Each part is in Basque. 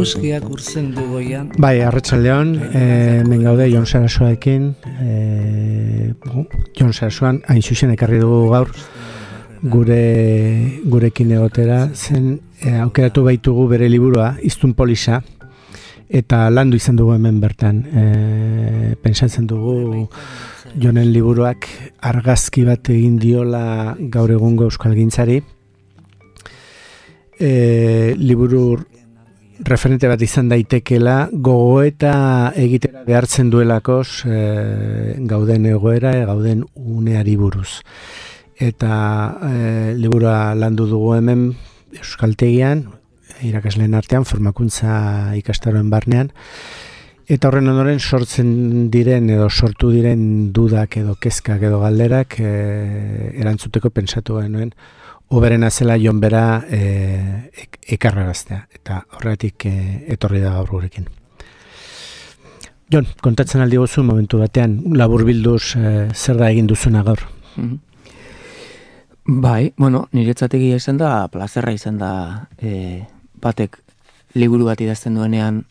Sarraskiak urtzen du goian. Bai, arratsaldeon, hemen gaude Jon Sarasoarekin. Jon Sarasoan hain zuzen ekarri dugu gaur gurekin egotera, zen aukeratu baitugu bere liburua, Hiztun Polisa, eta landu izan dugu hemen bertan. Pentsatzen dugu Jonen liburuak argazki bat egin diola gaur egungo euskalgintzari. Liburu referente bat izan daitekela, gogoeta egitera behartzen duelakoz gauden egoera, gauden uneari buruz. Eta liburua landu dugu hemen euskaltegian, irakasleen artean, formakuntza ikastaroen barnean, eta horren ondoren sortzen diren edo sortu diren dudak edo kezkak edo galderak erantzuteko pentsatu genuen hoberena zela Jon bera ekarraraztea, eta horregatik etorri da gaur gurekin. Jon, kontatzen aldi gozu momentu batean, laburbilduz zer da egin duzuna gaur? Bai, bueno, niretzategi izan da, plazerra izan da, batek liburu bat idazten duenean,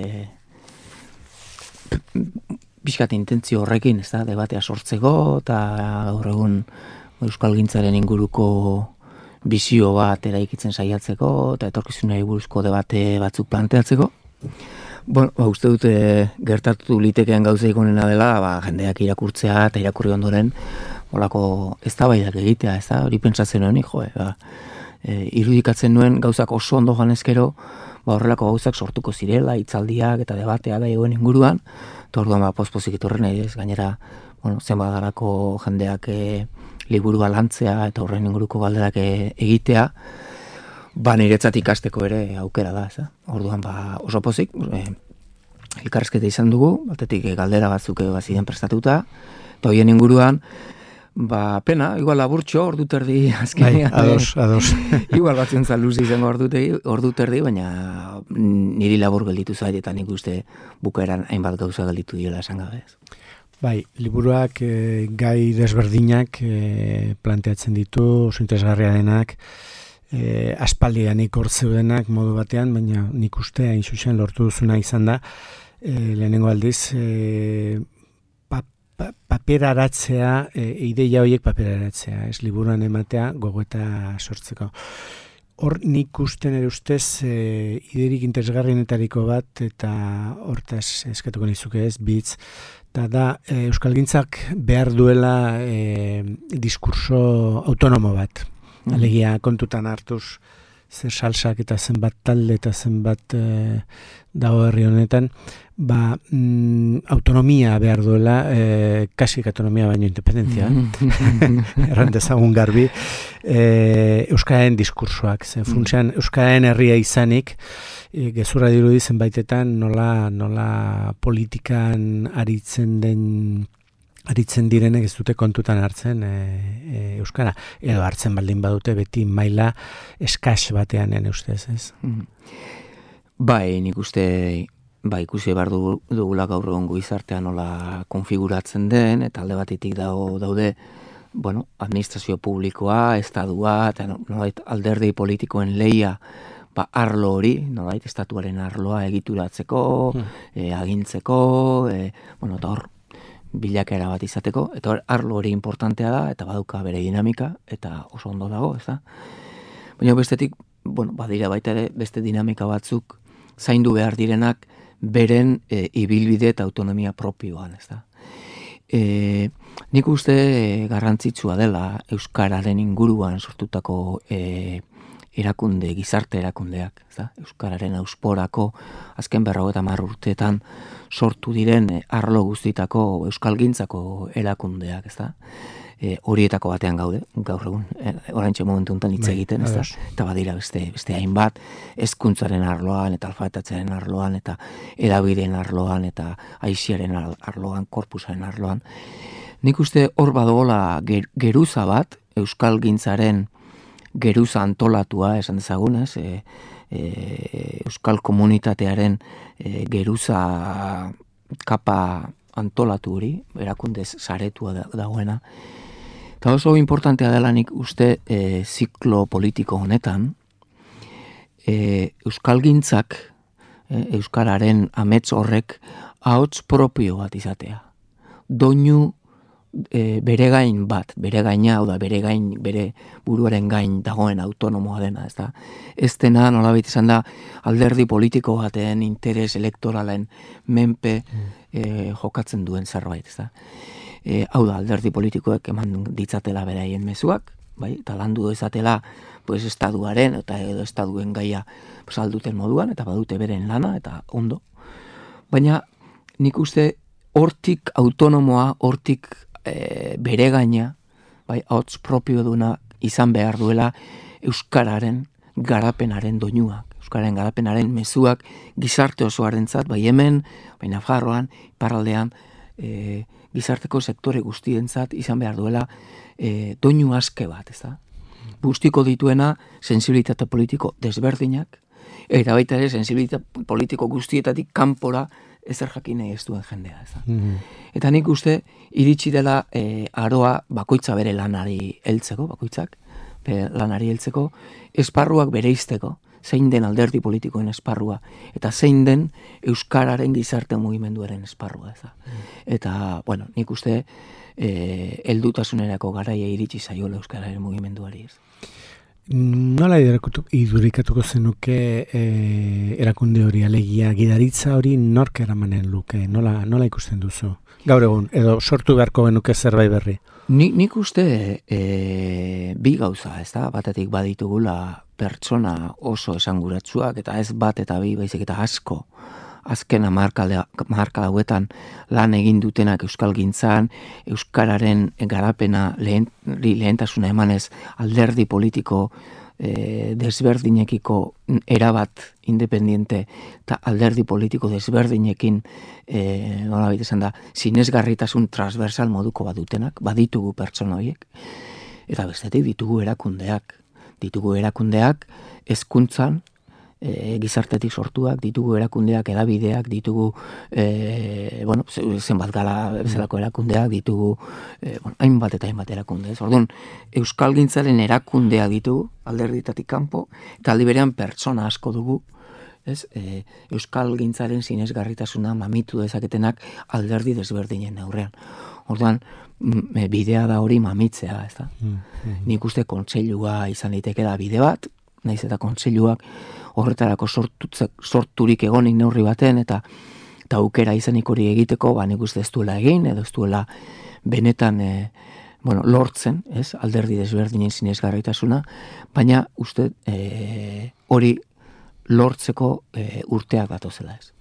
pixkat intentzio horrekin, ez da, debatea sortzeko, eta gaur egun euskalgintzaren inguruko bizio bat eraikitzen saiatzeko, eta etorkizunari buruzko debate batzuk planteatzeko. Bueno, uste dute gertatu litekeen gauzaik onena dela, jendeak irakurtzea eta irakurri ondoren, holako eztabaidak egitea, ez da, hori pentsatzen nuen, irudikatzen nuen gauzak oso ondo janezkero, horrelako gauzak sortuko zirela, hitzaldiak eta debatea da egoen inguruan, eta orduan pospozik etorren nahi ez, gainera, zenbat darako jendeak liburua lantzea eta horren inguruko galderak egitea, niretzat ikasteko ere aukera da, ez da. Orduan oso pozik, elkarrezketa izan dugu, batetik galdera batzuk bazien prestatuta, eta horien inguruan, pena, igual laburtxo, ordu terdi azkenean. Ados. Igual batzen luze izango ordu terdi, baina niri labur gelditu zait, eta nik uste bukaeran hainbat gauza gelditu diola esan gabe. Bai, liburuak gai desberdinak planteatzen ditu, oso interesgarria denak, aspaldianik hor zeudenak modu batean, baina nik uste hain zuzen lortu duzuna izan da, lehenengo aldiz, paperaratzea, ideia horiek paperaratzea, ez liburuan ematea gogoeta sortzeko. Hor nik usten ere ustez iderik interesgarrienetariko bat, eta hortaz eskatuko nizuke ez, bitz, eta da euskalgintzak behar duela diskurso autonomo bat. Alegia kontutan hartuz zer salsak eta zenbat talde eta zenbat dago herri honetan, autonomia behar duela, kasik autonomia baino independentzia, erran dezagun garbi, euskararen diskursoak, funtsean euskararen herria izanik, gezurra dirudi zenbaitetan nola politikan aritzen direnek ez dute kontutan hartzen euskara, edo hartzen baldin badute beti maila eskas batean ustez, ez? Bai, nik uste ikusi behar dugula gaur egongo izartean nola konfiguratzen den, eta alde batetik daude administrazio publikoa, estadua, eta alderdi politikoen lehia arlo hori, estatuaren arloa egituratzeko, agintzeko, eta hor bilakera bat izateko, eta arlo hori importantea da, eta baduka bere dinamika, eta oso ondo dago, ez da? Baina bestetik, badira baita ere, beste dinamika batzuk zaindu behar direnak beren ibilbide eta autonomia propioan, ez da? Nik uste garrantzitsua dela euskararen inguruan sortutako erakunde, gizarte erakundeak, ez da? Euskararen ausporako azken 50 urteetan sortu diren arlo guztitako euskalgintzako erakundeak, ez da? Horietako batean gaude, gaur egun, oraintxe momentu honetan hitz egiten, ez da? Eta badira beste hainbat, hezkuntzaren arloan, eta alfabetatzaren arloan, eta hedabideen arloan, eta aiziaren arloan, korpusaren arloan. Nik uste hor badogola geruza bat, euskalgintzaren geruza antolatua, esan dezagun, ez? Euskal komunitatearen geruza kapa antolatu hori, erakundez saretua dagoena. Eta oso importantea dela nik uste ziklo politiko honetan, euskalgintzak euskararen amets horrek ahots propio bat izatea. Doinu bere gain bat, bere gaina, hau da, bere buruaren gain dagoen autonomoa dena, ez da. Ez dena, nolabait izan da, alderdi politiko baten interes elektoralen menpe jokatzen duen zerbait, ez da. Hau da, alderdi politikoek eman ditzatela beraien mezuak, bai, eta landu ezatela, pues, estaduaren eta edo estaduen gaia pues, alduten moduan, eta badute beren lana, eta ondo. Baina, nik uste, hortik autonomoa, hortik bere gaina, bai, ahots propio duna izan behar duela euskararen garapenaren doinuak, euskararen garapenaren mezuak gizarte osoarentzat, bai hemen, bai Nafarroan, iparraldean, gizarteko sektore guztientzat izan behar duela doinu aske bat, ez da? Guztiko dituena sensibilitate politiko desberdinak, eta baita ere sensibilitate politiko guztietatik kanpora ezer jakinei ez duen jendea, ez da. Eta nik uste iritsi dela aroa bakoitza bere lanari heltzeko, bakoitzak lanari heltzeko, esparruak bereizteko, zein den alderdi politikoen esparrua, eta zein den euskararen gizarte mugimenduaren esparrua, ez da. Eta, bueno, nik uste heldutasunerako garaia iritsi zaiola euskararen mugimenduari, ez. Nola idurikatuko zenuke erakunde hori, alegia gidaritza hori nork eramanen luke, nola ikusten duzu? Gaur egun, edo sortu beharko genuke zerbait berri? Nik uste bi gauza, ez da, batetik baditugula pertsona oso esanguratsuak, eta ez bat eta bi, baizik eta asko, azken hamarkada hauetan lan egin dutenak euskalgintzan, euskararen garapena lehentasuna emanez alderdi politiko desberdinekiko erabat independiente eta alderdi politiko desberdinekin nolabait esan da, sinesgarritasun transversal moduko bat dutenak, baditugu pertsona horiek, eta bestetik ditugu erakundeak hezkuntzan, gizartetik sortuak, ditugu erakundeak, edabideak, ditugu zenbat gala bezalako erakundeak, ditugu hainbat eta hainbat erakunde. Orduan, euskalgintzaren erakundeak ditugu, alderditatik kanpo, eta aldi berean pertsona asko dugu, euskalgintzaren sinesgarritasuna mamitu dezaketenak alderdi desberdinen aurrean. Orduan, bidea da hori mamitzea, ez da? Nik uste kontseilua izan liteke da bide bat, naiz eta kontseiluak horretarako sorturik egonik neurri baten, eta aukera izanik hori egiteko, nik uste ez duela egin, edo ez duela benetan lortzen, alderdi desberdinen sinesgarritasuna, baina uste hori lortzeko urteak datozela, ez.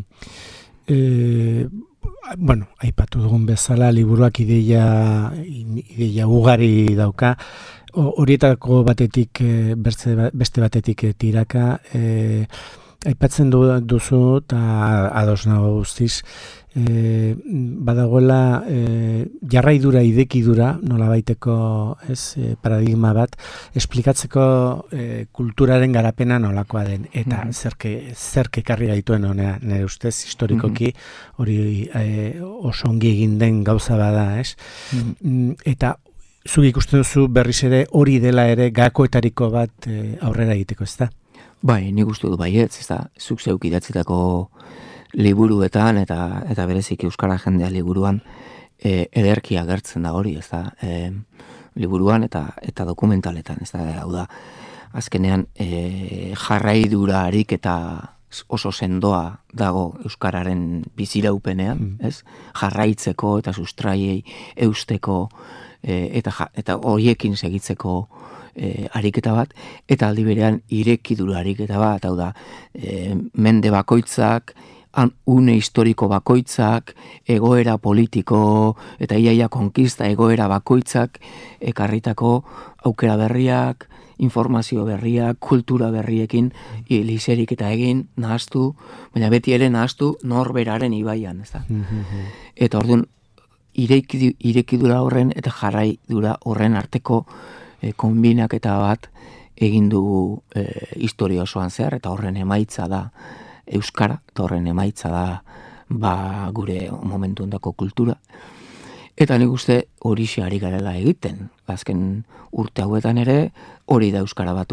Aipatu dugun bezala, liburuak ideia ugari dauka, horietako batetik, beste batetik tiraka, aipatzen duzu, eta ados nago guztiz, badagoela jarraidura, idekidura, nolabaiteko paradigma bat, esplikatzeko kulturaren garapena nolakoa den, eta zerk ekarri gaituen honea, nire ustez, historikoki, hori oso ongi egin den gauza bada, eta zuk ikusten duzu berriz ere hori dela ere gakoetariko bat aurrera egiteko, ez da? Bai, nik uste du baietz, ez da, zuk zeuk idatzitako liburuetan eta berezik euskara jendea liburuan ederki agertzen da hori, ez da, liburuan eta dokumentaletan, ez da, hau da, azkenean jarraidurarik eta oso sendoa dago euskararen biziraupenean, ez? Jarraitzeko eta sustraiei eusteko eta horiekin segitzeko ariketa bat, eta aldi berean irekidura ariketa bat, hau da, mende bakoitzak, une historiko bakoitzak, egoera politiko eta iaia konkista egoera bakoitzak ekarritako aukera berriak, informazio berriak, kultura berriekin liserik eta egin, nahaztu, baina beti ere nahaztu norberaren ibaian, ez da. Eta orduan, irekidura horren eta jarraidura horren arteko konbinaketa bat egin dugu historia osoan zehar, eta horren emaitza da euskara, eta horren emaitza da gure momentu ondako kultura. Eta nik uste horixe ari garela egiten. Azken urte hauetan ere hori da euskara batua.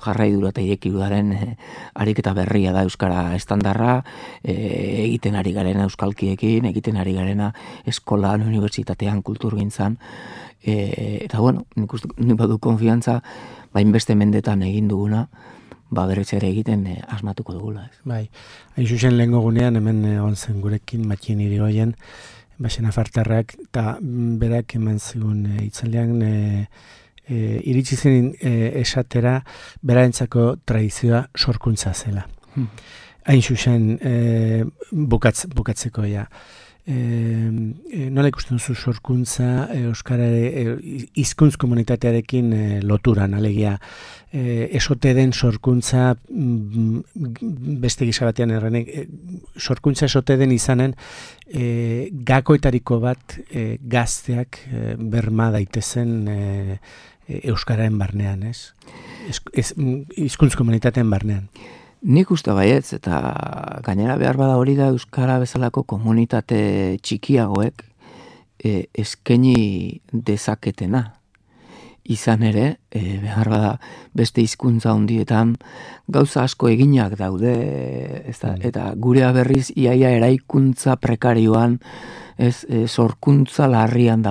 jarraidura eta irekiduraren ariketa berria da euskara estandarra, egiten ari garena euskalkiekin, egiten ari garena eskolan, unibertsitatean, kulturgintzan, eta bueno, nik badu konfiantza, bainbeste mendetan egin duguna, berriz ere egiten asmatuko dugula. Bai, hain zuzen lehen gunean, hemen onzen gurekin, Matien Irigoyen, Baxena Fartarrak, eta berak eman zigun itzaldean, iritsi zen esatera berarentzako tradizioa sorkuntza zela. Hain zuzen bukatzeko ja. Nola ikusten duzu sorkuntza euskara hizkuntz komunitatearekin loturan, alegia esote den sorkuntza beste gisa batean errenek sorkuntza esote den izanen gakoetariko bat gazteak berma daitezen euskararen barnean, ez? Hizkuntz komunitateen barnean. Nik uste baietz, eta gainera behar bada hori da euskara bezalako komunitate txikiagoek eskaini dezaketena. Izan ere, behar bada beste hizkuntza handietan gauza asko eginak daude, eta gurea berriz iaia eraikuntza prekarioan, sorkuntza larrian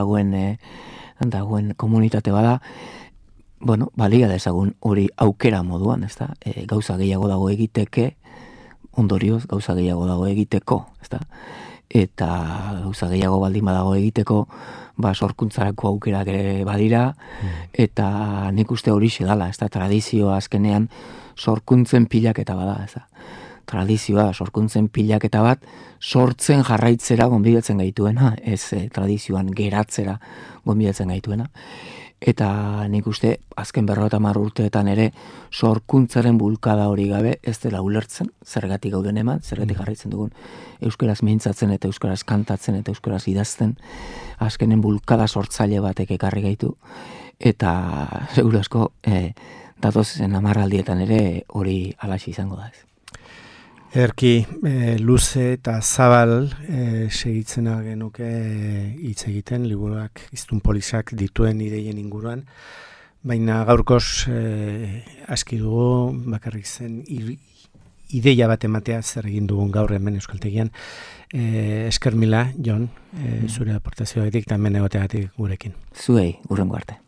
dagoen komunitate bada. Bueno, balia dezagun hori aukera moduan, ezta? Gauza gehiago dago egiteke, ondorioz gauza gehiago dago egiteko, ezta? Eta gauza gehiago baldin badago egiteko, sorkuntzarako aukerak ere badira, eta nik uste hori dala, ezta? Tradizioa azkenean sorkuntzen pilaketa bada, ezta? Tradizioa sorkuntzen pilaketa bat sortzen jarraitzera gonbidatzen gaituena, ez tradizioan geratzera gonbidatzen gaituena. Eta nik uste azken 50 urteetan ere sorkuntzaren bulkada hori gabe ez dela ulertzen, zergatik gauden eman, zergatik jarraitzen dugun euskaraz mintzatzen eta euskaraz kantatzen eta euskaraz idazten, azkenen bulkada sortzaile batek ekarri gaitu, eta seguru asko datozen 10 aldietan ere hori halaxe izango da ez. Erki, luze eta zabal segitzen genuke hitz egiten, liburuak, hiztun polisak dituen ideien inguruan, baina gaurkoz aski dugu, bakarrik zen ideia bat ematea zer egin dugun gaur hemen Euskaltegian. Esker mila, Jon, zure aportazioatik eta hemen egoteagatik gurekin. Zuei, hurrengo arte.